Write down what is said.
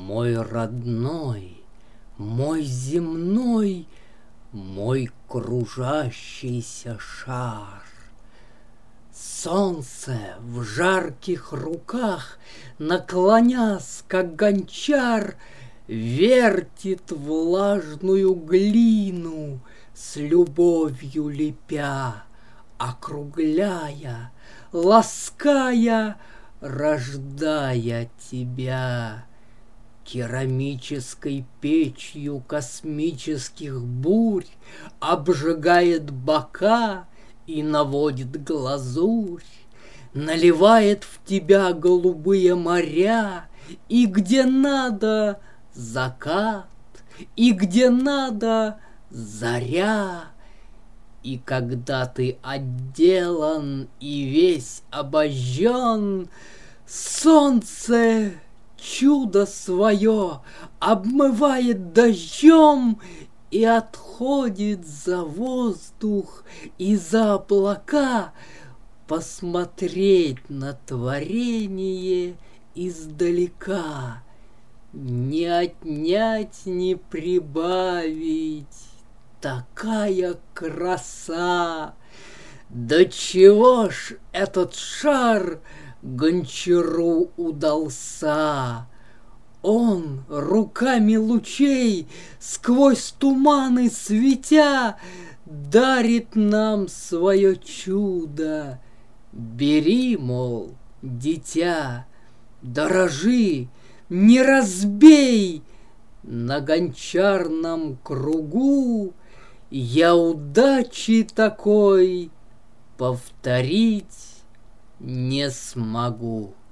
Мой родной, мой земной, мой кружащийся шар. Солнце в жарких руках, наклонясь, как гончар, вертит влажную глину, с любовью лепя, округляя, лаская, рождая тебя. Керамической печью космических бурь обжигает бока и наводит глазурь, наливает в тебя голубые моря, и где надо закат, и где надо заря. И когда ты отделан и весь обожжен, солнце чудо свое обмывает дождем и отходит за воздух и за облака посмотреть на творение издалека. Не отнять, не прибавить, такая краса! Да чего ж этот шар гончару удался? Он руками лучей сквозь туманы светя дарит нам свое чудо. Бери, мол, дитя, дорожи, не разбей. На гончарном кругу я удачи такой повторить не смогу.